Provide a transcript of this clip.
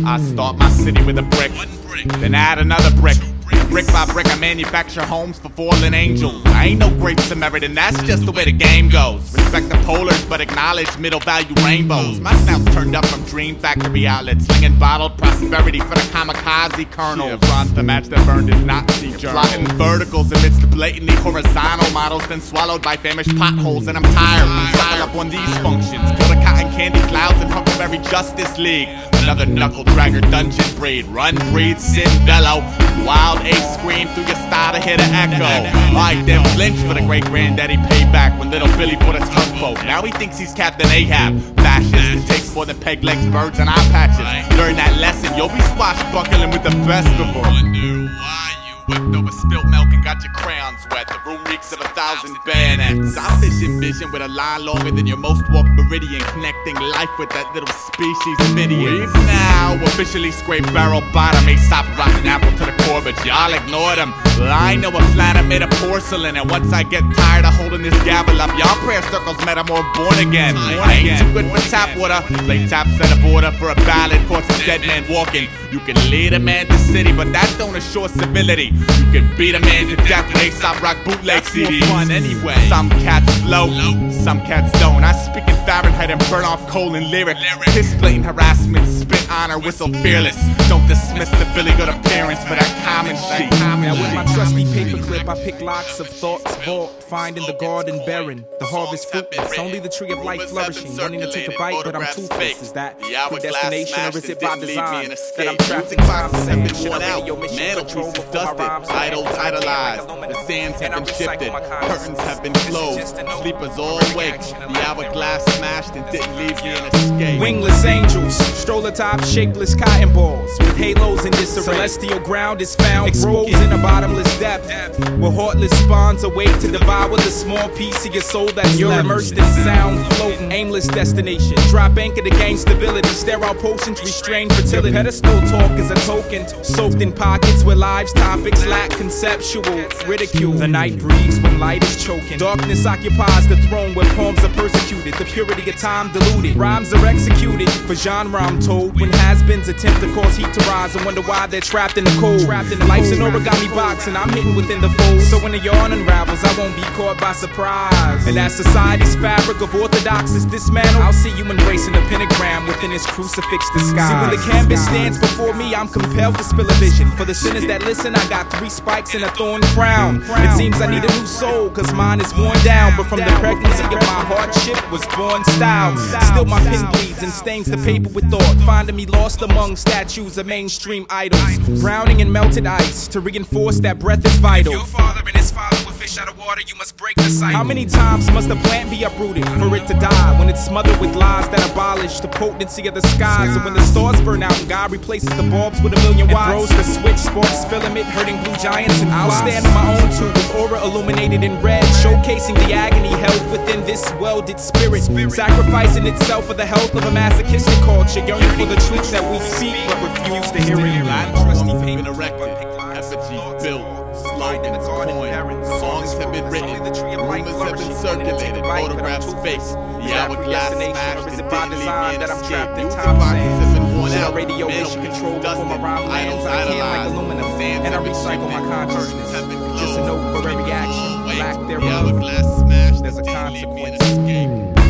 I start my city with a brick, then add another brick. Brick by brick, I manufacture homes for fallen angels. I ain't no great Samaritan, that's just the way the game goes. Respect the polars, but acknowledge middle value rainbows. My snout's turned up from Dream Factory outlets, slinging bottled prosperity for the kamikaze colonel. Yeah, bronze to match that burned his Nazi journal. Plotting verticals amidst the blatantly horizontal models, then swallowed by famished potholes. And I'm tired, pile up on these functions. Kill the cotton candy clouds and Huckleberry Justice League. Another knuckle dragger dungeon breed. Run, breathe, sin, bellow. Wild ace scream through your style to hear the echo. Alright then, flinch for the great granddaddy payback when little Billy bought a tugboat. Now he thinks he's Captain Ahab. Fascist, it takes more than peg legs, birds, and eye patches. Learn that lesson, you'll be swashbuckling with the best of them. Wonder why you whipped over spilt milk and got your crayons wet. The room reeks of 1,000 bayonets. I vision with a line longer than your most walk meridian, connecting life with that little species of idiots. We've now officially scraped barrel bottom, Aesop rotten apple to the core, but y'all ignored them. Well, I know a planet made of porcelain, and once I get tired of holding this gavel up, y'all prayer circles met I'm more born again. I ain't too good for tap water. Play taps at a border for a ballad, course a dead man walking. You can lead a man to city, but that don't assure civility. You can beat a man to death with Aesop rock bootleg CDs. More fun anyway. Some cats float, some cats don't. I speak in Fahrenheit and burn off coal and lyric. Piss blatant harassment, spit honor, whistle fearless. Don't dismiss the Billy Good appearance for that common sheet. Now with my trusty paperclip, I pick locks of thoughts vault, find in the garden barren, the harvest fruitless. Only the tree of life flourishing, wanting to take a bite, but I'm toothless. Is that predestination or is it by design that I'm trapped in time? Have been worn out, mantelpieces dusted, idols idolized, the sands have been shifted, curtains have been closed, sleepers all awake, the hourglass smashed and didn't leave me an escape. Wingless angels, stroller top, shapeless cotton balls, with halos in disarray. Celestial ground is found exposed in a bottomless depth, where heartless spawns await to devour the small piece of your soul that's you're immersed in sound, floating, aimless destination. Drop anchor to gain stability, sterile potions restrain fertility. Pedestal talk is a token, soaked in pockets where lives topics lack conceptual ridicule. The night breathes when light is choking. Darkness occupies the throne where poems are persecuted. The purity of time diluted. Rhymes are executed for genre, I'm told. When has-beens attempt to cause heat to rise and wonder why they're trapped in the cold. Life's an origami box and I'm hidden within the fold. So when the yarn unravels, I won't be caught by surprise. And as society's fabric of orthodox is dismantled, I'll see you embracing the pentagram within its crucifix disguise. See, when the canvas stands before me, I'm compelled to spill a vision. For the sinners that listen, I got 3 spikes and a thorn crown. It seems I need a new soul, cause mine is worn down. But from the pregnancy of my hardship was born style. Still my pen bleeds and stains the paper with thought, finding me lost among statues of mainstream idols. Drowning in melted ice to reinforce that breath is vital. Your father and his father were fish out of water, you must break the cycle. How many times must a plant be uprooted for it to die? When it's smothered with lies that abolish the potency of the skies. And when the stars burn out and God replaces the bulbs with 1,000,000 watts, throws the switch, sparks filament, hurting blue giants and I'll stand on my own too, with aura illuminated in red, showcasing the agony held within this welded spirit, sacrificing itself for the health of a masochistic culture, yearning for the truth that we speak but refuse to hear it. Trusty paper erected, effigies built, slogan coined, songs have been written, rumors have been circulated, photographs faked, the hourglass smashed and didn't leave me an escape. Music boxes have been worn out, radio mission control before my rhyme lands. I can't like aluminum, and I recycle my consciousness. Just a note for every action, lack thereof, there's a consequence.